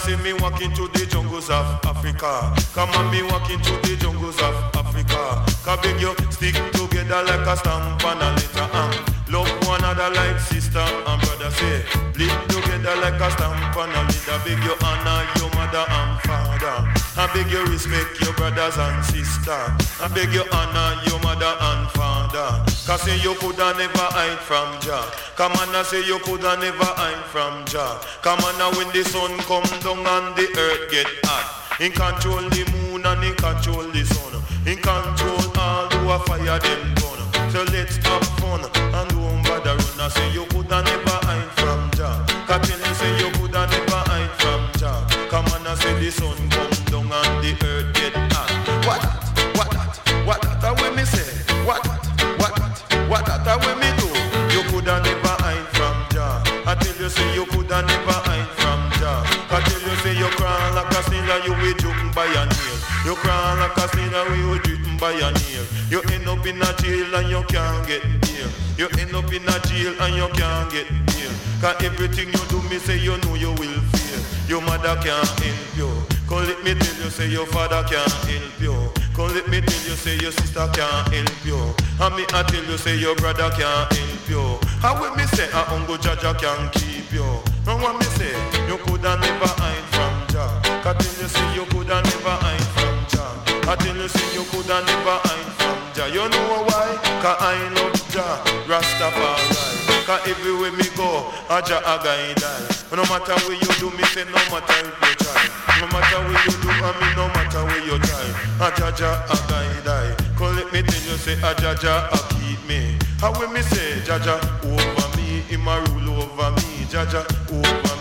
see me walking through the jungles of Africa. Come on, me walking through the jungles of Africa. Cause big you stick together like a stamp and a letter. Love one another like sister and brother. Say, live together like a stamp and a letter. Big you honor your mother and father. I beg you respect your brothers and sisters. I beg you honor your mother and father. Cause say you coulda never hide from Jah. Come on, I say you coulda never hide from Jah. Come on, now when the sun come down and the earth get hot, he control the moon and he control the sun. He control all who a fire them gun. So let's have fun and don't bother run. I say you coulda never hide from Jah. Cause tell you say you coulda never hide from Jah. Come on, I say the sun come down and the earth get hot. What that? What that? What that? When me say? What that? What that? What that? When me do? You coulda never hide from Jah. I tell you say you coulda never hide from Jah. I tell you say you crawl like a snail and you will jump by a nail. You crawl like a snail and you will jump by a nail. You end up in a jail and you can't get bail. You end up in a jail and you can't get bail. Cause everything you do me say you know you will fail. Your mother can't help you. Come let me tell you say your father can't help you. Come let me tell you say your sister can't help you. And me I tell you say your brother can't help you. And when me say a Uncle Jaja can keep you. And when me say you coulda never hide from Jah. Cause tell you say you coulda never hide from Jah. I tell you say you coulda never hide from Jah. You know why? Cause I love Jah, Rastafari. Cause everywhere me go, a Jah a guide I. No matter where you do, me say no matter if you try. No matter where you do, I mean no matter where you try. A Jah a guide I. Come let me tell you say a Jah a keep me. And when me say Jah over me, him a rule over me. Jah over me.